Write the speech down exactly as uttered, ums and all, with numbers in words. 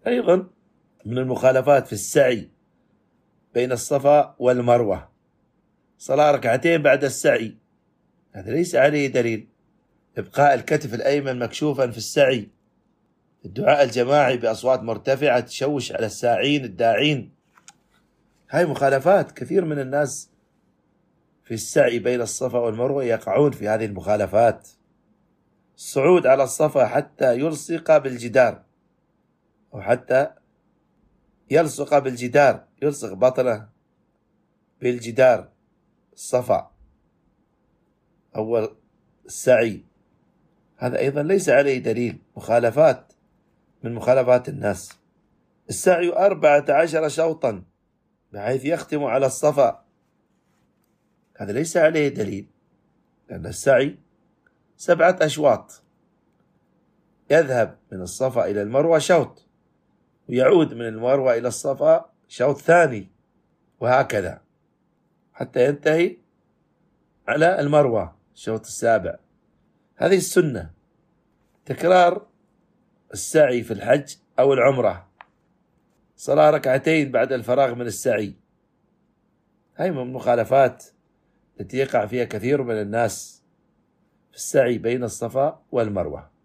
أيضا من المخالفات في السعي بين الصفا والمروة صلاة ركعتين بعد السعي، هذا ليس عليه دليل. إبقاء الكتف الأيمن مكشوفا في السعي، الدعاء الجماعي بأصوات مرتفعة تشوش على الساعين الداعين، هاي مخالفات. كثير من الناس في السعي بين الصفا والمروة يقعون في هذه المخالفات. الصعود على الصفا حتى يلصق بالجدار، أو حتى يلصق بالجدار، يلصق بطنه بالجدار الصفا أول السعي، هذا أيضا ليس عليه دليل، مخالفات من مخالفات الناس. السعي أربعة عشر شوطا بحيث يختم على الصفا، هذا ليس عليه دليل، لأن السعي سبعة أشواط، يذهب من الصفا إلى المروة شوط، ويعود من المروة إلى الصفا شوط ثاني، وهكذا حتى ينتهي على المروة الشوط السابع. هذه السنة. تكرار السعي في الحج أو العمرة، صلاة ركعتين بعد الفراغ من السعي، هاي من المخالفات التي يقع فيها كثير من الناس في السعي بين الصفا والمروة.